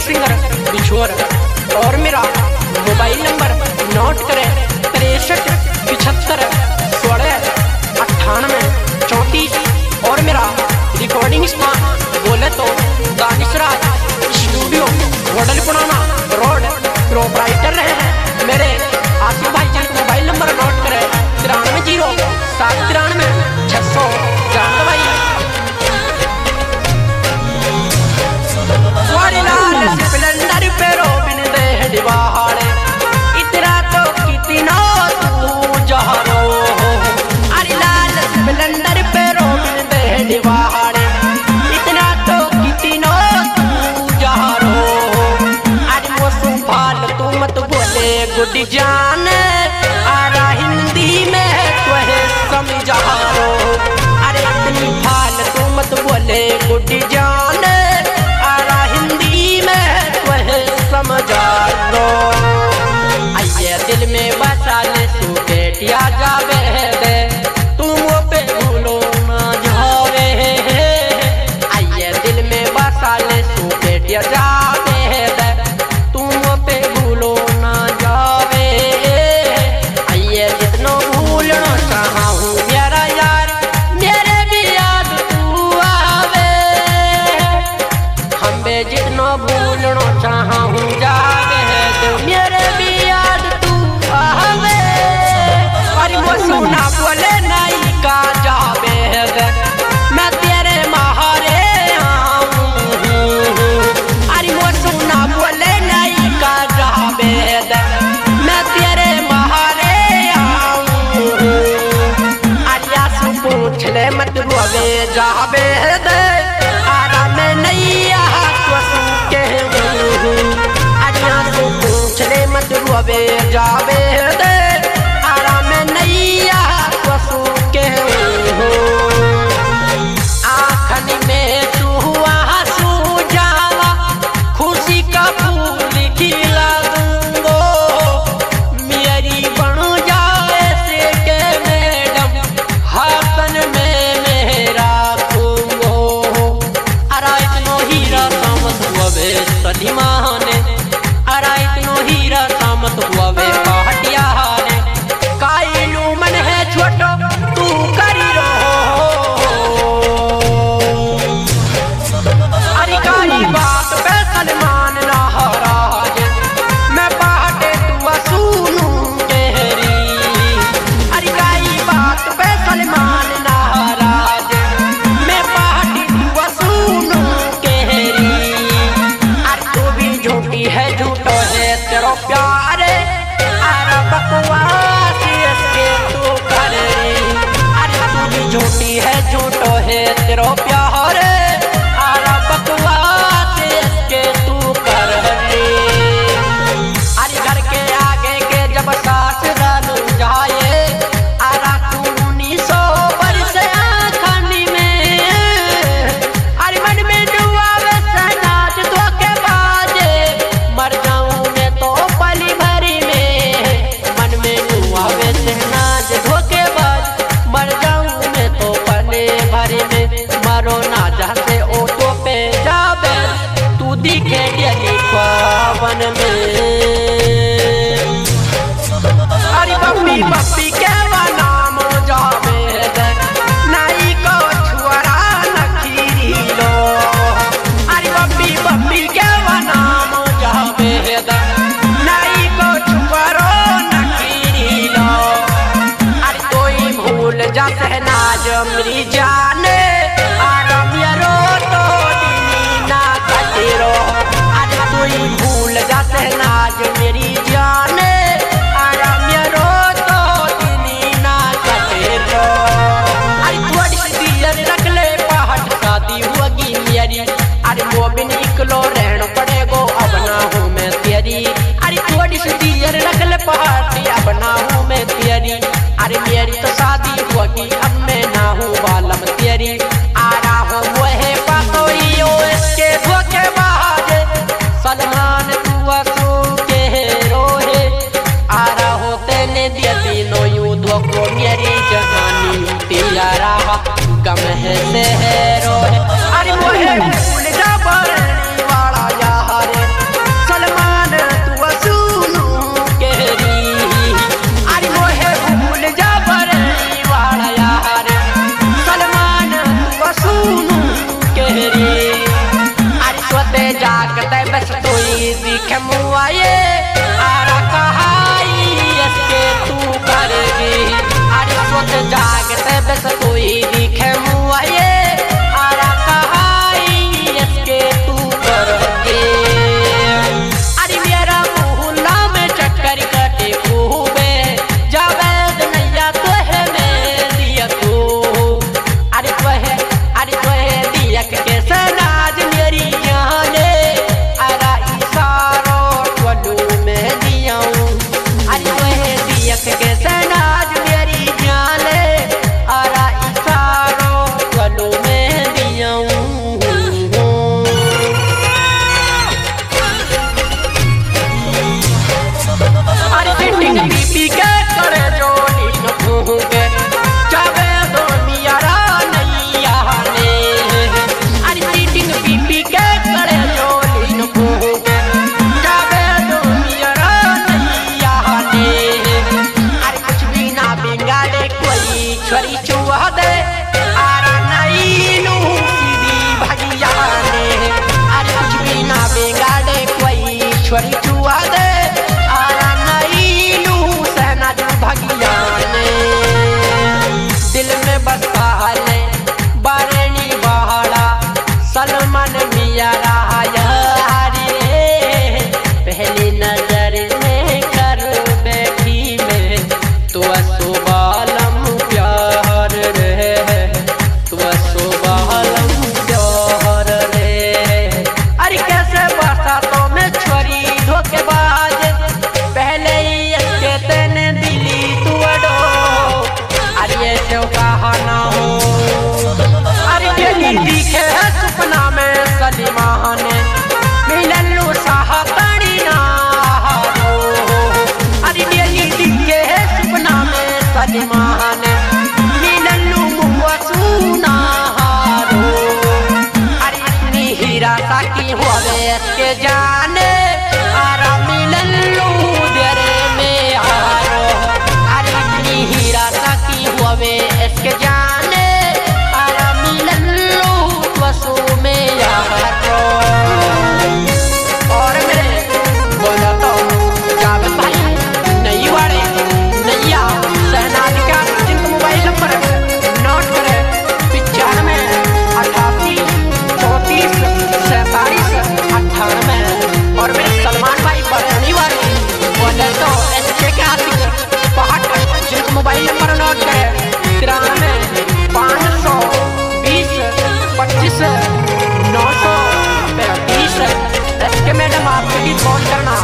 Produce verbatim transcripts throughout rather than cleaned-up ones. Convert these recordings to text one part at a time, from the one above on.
Singer Bichhor. और मेरा mobile number note करें तिरसठ पिछहत्तर सोलह अट्ठानवे चौंतीस। और मेरा रिकॉर्डिंग स्थान बोले तो दानिशराज स्टूडियो वडल पुराना रोड प्रोपराइटर रहे हैं मेरे आसिफ भाई जी। मोबाइल नंबर नोट करें तिरानवे जीरो सात तिरानवे छह सौ जान भाई। स्प्लेंडर पे रोबिन दे डिवाड़े इतना तो कितना तू जहारो। अरे लाल स्प्लेंडर पे रोबिन दे डिवाड़े इतना तो कितना तू जहारो। अरे वो सुफाल तू मत बोले गुड जान आरा हिंदी में तो है समझारो। अरे इतनी फाल तू मत बोले गुड जान आरा हिंदी में तो है समझारो। आइए दिल में बसा ले तू बेटिया जावे दे तुम वो पे भूलो ना जावे। आइए दिल में बसा ले तू बेटिया जावे दे तुम वो पे भूलो ना जावे। आइए जितना भूलना चाहा हूँ मेरा यार मेरे भी याद तू आवे। हम बे जितना भूलना चाहा हूँ जावे तो मेरे भी याद तू आवे। अरे वो सुना बोले नहीं का जावे मैं तेरे महारे आऊँ। अरे वो सुना बोले नहीं का जावे मैं तेरे महारे आऊँ। अरे आंसू पूछ ले मत रोवे जावे दे आरा में नहीं यहाँ के अरे आंसू पूछ ले मत रोवे जावे दे आरा में नहीं यहाँ के। आँखनी में तू आंसू जावा खुशी का फूल खिला दूंगो। मेरी बन जाए से के मैडम हाथन में मेरा खूंगो। अरा इतनो हीरा सामत हुआ वे सलीमाने अरा इतनो हीरा सामत हुआ वे पहाटिया ने। काइलू मन है छोटो तू करी रहो। अरे काली बात पे सलमान नाराज मैं पहाटे तू सुनू तेरी। अरे काली बात पे सलमान नाराज मैं पहाटे तू सुनू तेरी। अरे तू भी झूठी है झूठो है तेरो प्यार अरे बकवास इसके तू करे। अरे तू भी झूठी है झूठो है तेरो प्यार अरे बकवास इसके तू कर। अरे घर के आगे के जब सास रन जाए अरे खूनी सौ बरस आँखनी में। अरे मन में जुआ वैसे नाच धोखे बाजे मर जाऊं मैं तो पली भरी में। मन में जुआ वैसे नाच धोखे बाज मर जाऊं मैं तो पले भरी में। मरो ना जैसे ऑटो पे जावे तू दिखे डेली ख्वाबन में। अरे बप्पी बप्पी के नाम जावे नहीं को छुआरा नखीरी लो। अरे बप्पी बप्पी के नाम जावे नहीं को छुआरो नखीरी लो। अरे कोई भूल जा सहनाज मेरी जाने आरा मेरो तो दिनी ना कटेरो। अरे कोई भूल जा दिखे मुआए आरा कहाई इसके तू करेगी अरे सोच जागते बस कोई दिखे मुआए आरा कहाई इसके तू करेगी अरे मेरा मोहल्ला में चक्कर कटे खूबे जावेद नैया तो है मैं दिया को अरे तो है अरे तो है दिया के सनाज मेरी जाने अरा इशारो टोलू में दियाऊं अरे तो है दिया के सनाज मेरी जाने अरा इशारो टोलू में दियाऊं अरे चिटिंग बीपी के करे जोड़ी न भूगे जावे दो मियारा नैया ने अरे चिटिंग बीपी के करे जोड़ी न भूगे जावे दो मियारा नैया ने अरे कुछ भी ना बिगाड़े कोई छोरी चुहा दे आरा नहीं नू सीधी भगिया ने अरे कुछ भी ना बिगाड़े कोई छोरी चुहा दे आरा नहीं नू सहना जो भगिया ने दिल में बसा ले बारेनी बहाड़ा सलमान मिया राया रे पहली नजर में कर बैठी में तो सुबालम प्यार रे तो सुबालम प्यार रे अरे कैसे बसा तो मैं छोरी धोखेबाज पहले ही इसके तेने दिली तू अडो अरे ये तो कहा ना हो अरे ये दिखे है सपना में सलीमा ने मिलल्लू साहा तड़ी ना हो अरे ये दिखे है सपना में सलीमा ने मिलल्लू मुआ सुना हो अरे इतनी हीरा ताकि हुए इसके जाने आरा मिलल्लू देरे में आरो अरे इतनी हीरा ताकि हुए इसके जाने आरा मिलल्लू वसु में आरो और मेरे बोला तो जावेद भाई नई वाले नैया सहनाज का जिनका मोबाइल नंबर नोट करे पिचानवे अठासी चौतीस सैतालीस अट्ठानवे और मेरे सलमान भाई बरनी वाले बोले तो एसके के आशिक पहाड़ जिनका मोबाइल नंबर नोट करे तिरानवे पाँच सौ बीस पच्चीस नौ सौ पैंतीस एसके मैडम आपके लिए फोन करना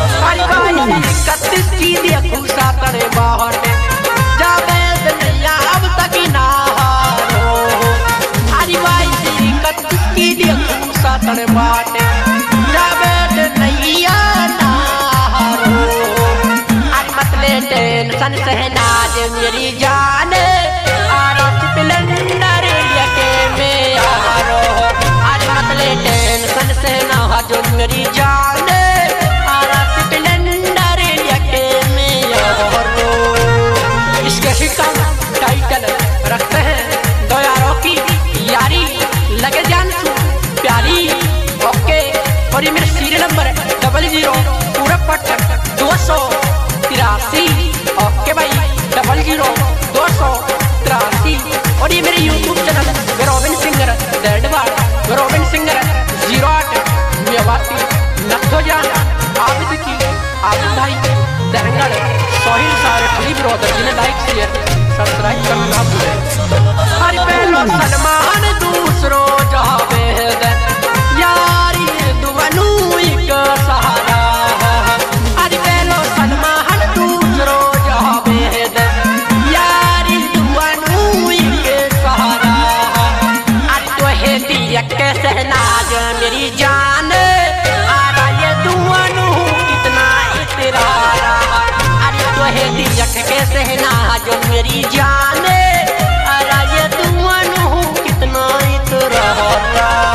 इकतीस की दिया खुशा करे बाहर जावेद नैया अब तक ना हारो अरे भाई इकतीस की दिया खुशा करे बाहर जावेद नैया ना हारो अरे मतले टेंशन सहनाज मेरी जान आरा स्प्लेंडर लेके में आरो अरे मतले टेंशन सहनाज मेरी जान आरा स्प्लेंडर लेके में आरो इसके शिकम टाइटल रखते हैं दो यारों की यारी लगे जान प्यारी ओके और ये मेरे सीरियल नंबर है डबल जीरो पूरा पट दो सौ तिरासी ओके भाई डबल जीरो दो सौ तिरासी और ये मेरे यूट्यूब चैनल गरोविन सिंगर दर्डवाड़ गरोविन सिंगर जीरो आठ मेवाती नथोजान आबिद की आबिद भाई दरंगड़ सोहिल सारे खुली ब्रोदर जिन्हें लाइक शेयर सब्सक्राइब करना भूले हर पहलो सलमान दूसरो जावेद यारी दुवनु एक सहारा हर पहलो सलमान दूसरो जावेद यारी दुवनु एक सहारा अरे तो है दिया के सहनाज मेरी जान आरा ये दुवनु कितना इतरारा अरे तो है दिया के सहनाज मेरी जान अरा ये दुवनु कितना इतरारा।